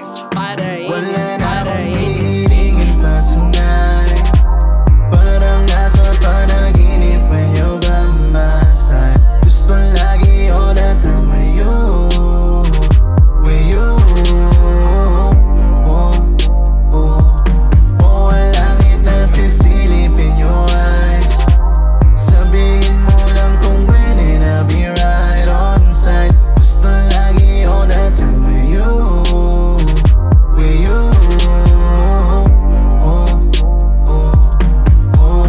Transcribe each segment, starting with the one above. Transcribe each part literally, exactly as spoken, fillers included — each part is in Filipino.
X Friday, Wala na akong Friday. hihilingin pa tonight. Parang nasa panaginip when you're by my side. Gusto lagi all the time with you, with you. Oh, oh, oh, ang langit na sisilipin your eyes. Sabihin mo lang kung when and I'll be right on side. Gusto lagi all the time with you, with you. Oh, oh, oh,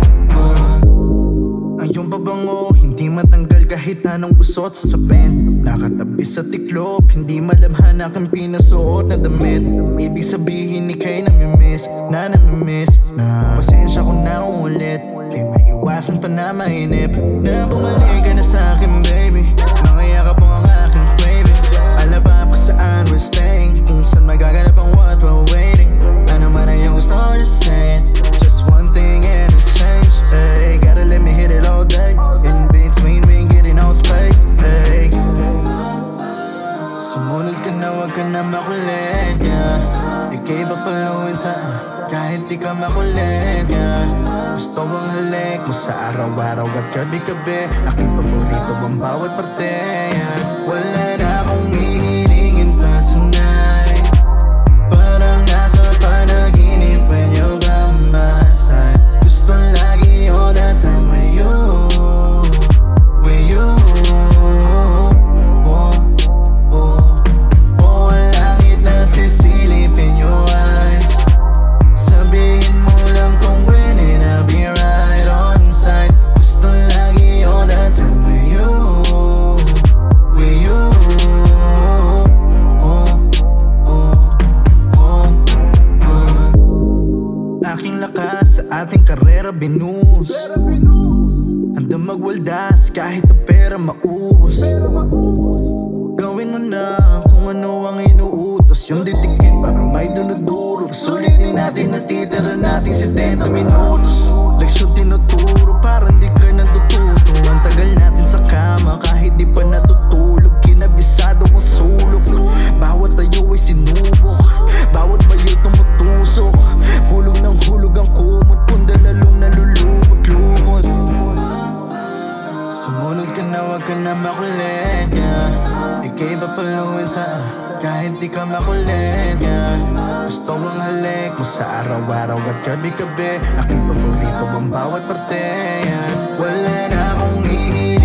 oh. Ang iyong pabango, hindi matanggal kahit anong usot sa sapin. Nakatabi sa tiklop, hindi malamhan aking pinasuot na damit. Ibig sabihin ika'y namimiss, na namimiss. Na pasensya ko na ulit, kay maiwasan pa na mainip. Na bumalik ka na sa'kin baby, mga yakap mo ang aking craving. Alabap ka saan we're staying, kung saan magaganap ang what we're waiting. Ano man ay yung gusto ko, just say it. Just one thing in exchange, ay gotta let me hit it all day. In between we ain't getting no space, ay. Sumunod ka na, wag ka na makulit, yeah. Ika'y papaluin saan, kahit di ka makulit, yeah. Gusto ang halik mo sa araw-araw at gabi-gabi. Aking paborito ang bawat parte, yeah. Wala na akong hihilingin pa tonight. Parang nasa panaginip when you're by my side. Gusto lagi all the time with you, with you. Oh, oh, oh, ang langit na sisilipin your eyes. Sabihin mo lang kung when and I'll be right on side. Gusto lagi all the time with you, with you. Oh, oh, oh, oh. Aking lakas sa ating karera binus. Handang magwaldas kahit ang pera maubos. Gawin mo na kung ano ang inuutos. Yung titigin para may dunuduro. Sulitin natin natitira nating setenta minutos. Leksyon tinuturo parang di ka natututo. Ang tagal natin sa kama kahit di pa natutulog. Kinabisado ang sulok, bawat tayo ay sinubok. Bawat bayo tumutusok, hulog ng hulog ang kumot. Pundalalong nalulukot-lukot. Sumunod ka na, wag ka na makulit, yeah. Ika'y papaluin saan, kahit di ka makulit, yeah. Gusto ang halik mo sa araw-araw at gabi-gabi. Aking paborito ang bawat parte, yeah. Wala na akong hihilingin